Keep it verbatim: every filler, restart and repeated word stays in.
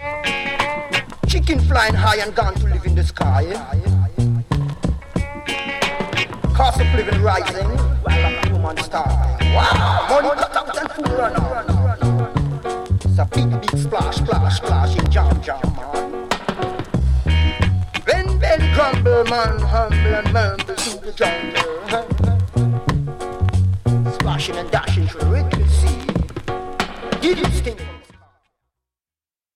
Chicken flying high and gone to live in the sky. Cost of living rising while the woman starving. Wow, money cut out and food run out. It's a big, big splash, splash, splash in jam, jam, man. When belly grumble, man, humble and mumble through the jungle.